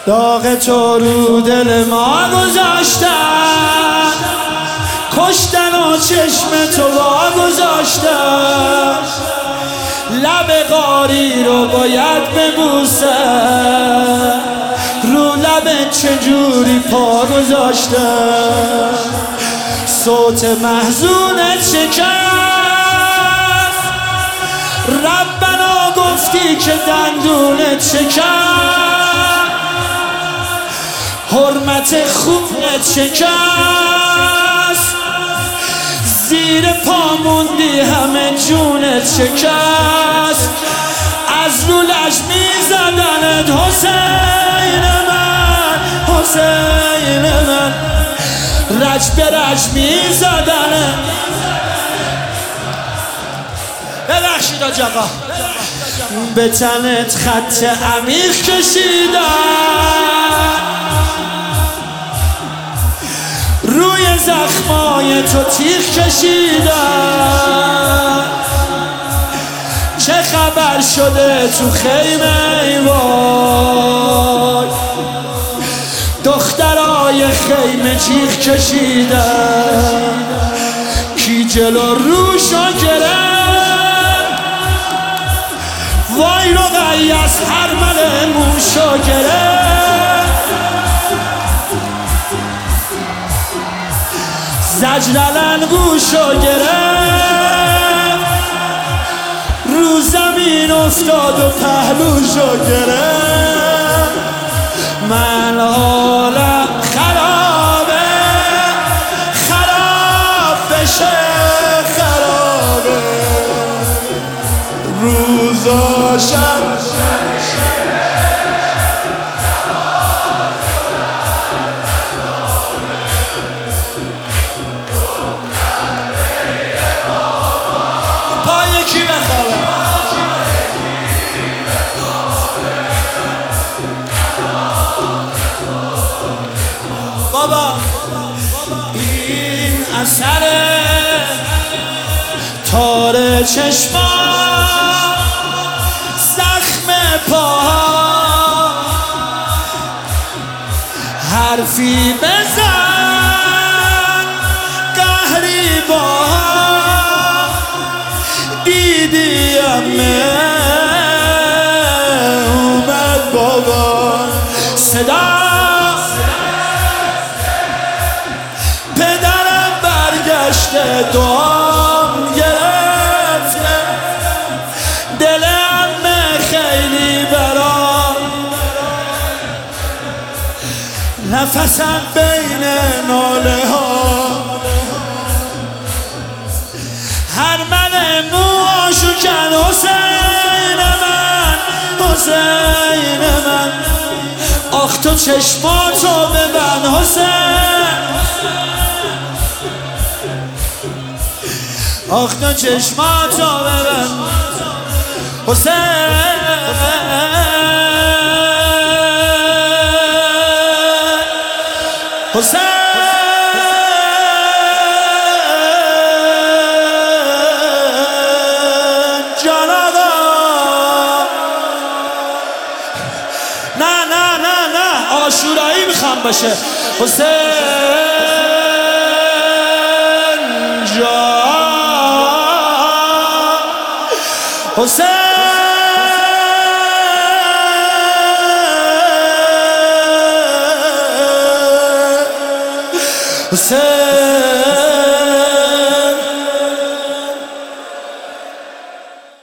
داغ تو رو دل ما گذاشتن، کشتن و چشم تو وا گذاشتن، لب قاری رو باید ببوسن، رو لب چجوری پا گذاشتن، صوت محزونت شکست، ربنا گفتی که دندونت شکست، حرمت خونت شکست، زیر پا موندی همه جونت شکست، از رو لجمی زدنت حسین من، حسین من، رج به رج می زدنت. ببخشید آج آقا، به تنت خط عمیق کشیدن، روی زخمای تو تیغ کشیدن، چه خبر شده تو خیمه وای، دخترای خیمه جیغ کشیدن، کی جلو روشو گرفت، وای رقی از حرمل موشو گرفت، زجرلن گوشو گرفت، رو زمین افتاد و پهلوشو گرفت، من حالم خرابه، خراب بشه خرابه، روزا شب پای کی بخوابه، بابا این اثر تار چشما، زخم پاها، حرفی بزن قهری با دیدی امه اومد بابا، صدا پدرم برگشته، دعام گرفته، دل امه خیلی برام، نفسم بین ناله ها، حرمل موهاشو کن حسین من، حسین من، آخ تو چشماتو ببند حسین، آخ تو چشماتو ببند حسین، حسین جان آقا. نه نه نه نه آشورایی میخوام باشه، حسین جان، حسین حسین